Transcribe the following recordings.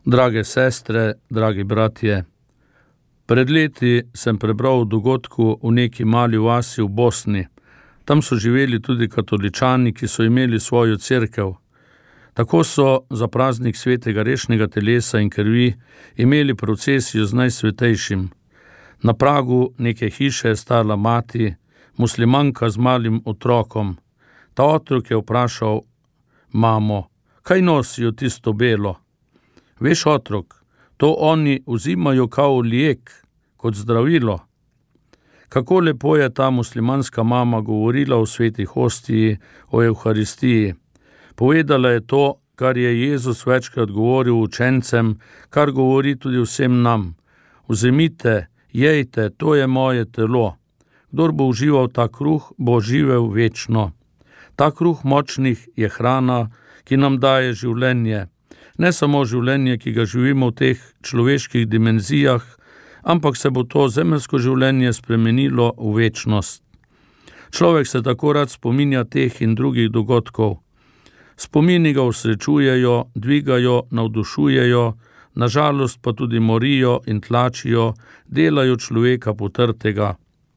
Drage sestre, dragi bratje, pred leti sem prebral o dogodku v neki mali vasi v Bosni. Tam so živeli tudi katoličani, ki so imeli svojo cerkev. Tako so za praznik svetega rešnega telesa in krvi imeli procesijo z Najsvetejšim. Na pragu neke hiše je stala mati, muslimanka z malim otrokom. Ta otrok je vprašal mamo: "Kaj nosijo tisto belo?" "Veš, otrok, to oni vzimajo kao lijek, kot zdravilo." Kako lepo je ta muslimanska mama govorila o sveti hostiji, o Evharistiji. Povedala je to, kar je Jezus večkrat govoril učencem, kar govori tudi vsem nam: "Vzemite, jejte, to je moje telo. Kdor bo užival ta kruh, bo živel večno." Ta kruh močnih je hrana, ki nam daje življenje. Ne samo življenje, ki ga živimo v teh človeških dimenzijah, ampak se bo to zemeljsko življenje spremenilo v večnost. Človek se tako rad spominja teh in drugih dogodkov. Spomini ga osrečujejo, dvigajo, navdušujejo, nažalost pa tudi morijo in tlačijo, delajo človeka potrtega.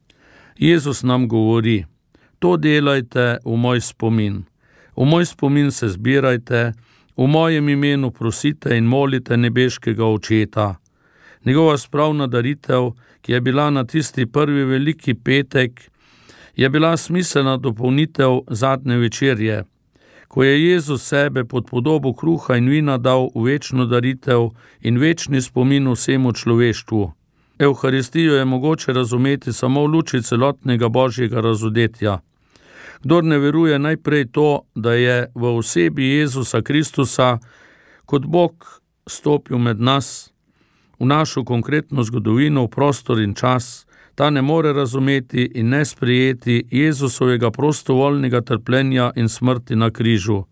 Jezus nam govori: "To delajte v moj spomin. V moj spomin se zbirajte, v mojem imenu prosite in molite nebeškega Očeta." Njegova spravna daritev, ki je bila na tisti prvi veliki petek, je bila smiselna dopolnitev zadnje večerje, ko je Jezus sebe pod podobo kruha in vina dal v večno daritev in večni spomin vsemu človeštvu. Evharistijo je mogoče razumeti samo v luči celotnega božjega razodetja. Kdor ne veruje najprej to, da je v osebi Jezusa Kristusa kot Bog stopil med nas, v našo konkretno zgodovino, v prostor in čas, ta ne more razumeti in ne sprejeti Jezusovega prostovoljnega trpljenja in smrti na križu.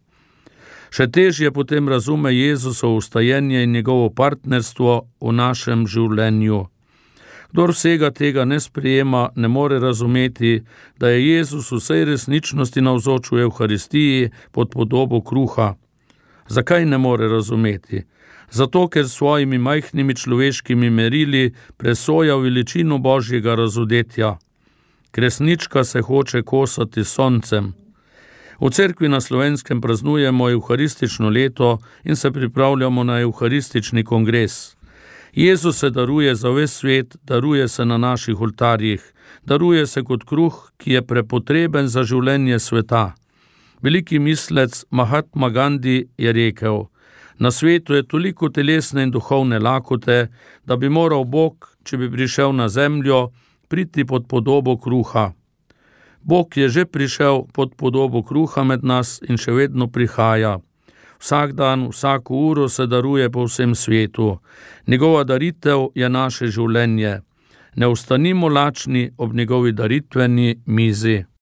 Še težje potem razume Jezusovo vstajenje in njegovo partnerstvo v našem življenju. Kdor vsega tega ne sprejema, ne more razumeti, da je Jezus v vsej resničnosti navzoč v Evharistiji pod podobo kruha. Zakaj ne more razumeti? Zato, ker s svojimi majhnimi človeškimi merili presoja veličino božjega razodetja. Kresnička se hoče kosati s soncem. V cerkvi na Slovenskem praznujemo evharistično leto in se pripravljamo na evharistični kongres. Jezus se daruje za ves svet, daruje se na naših oltarjih, daruje se kot kruh, ki je prepotreben za življenje sveta. Veliki mislec Mahatma Gandhi je rekel: "Na svetu je toliko telesne in duhovne lakote, da bi moral Bog, če bi prišel na zemljo, priti pod podobo kruha." Bog je že prišel pod podobo kruha med nas in še vedno prihaja. Vsak dan, vsako uro se daruje po vsem svetu. Njegova daritev je naše življenje. Ne ostanimo lačni ob njegovi daritveni mizi.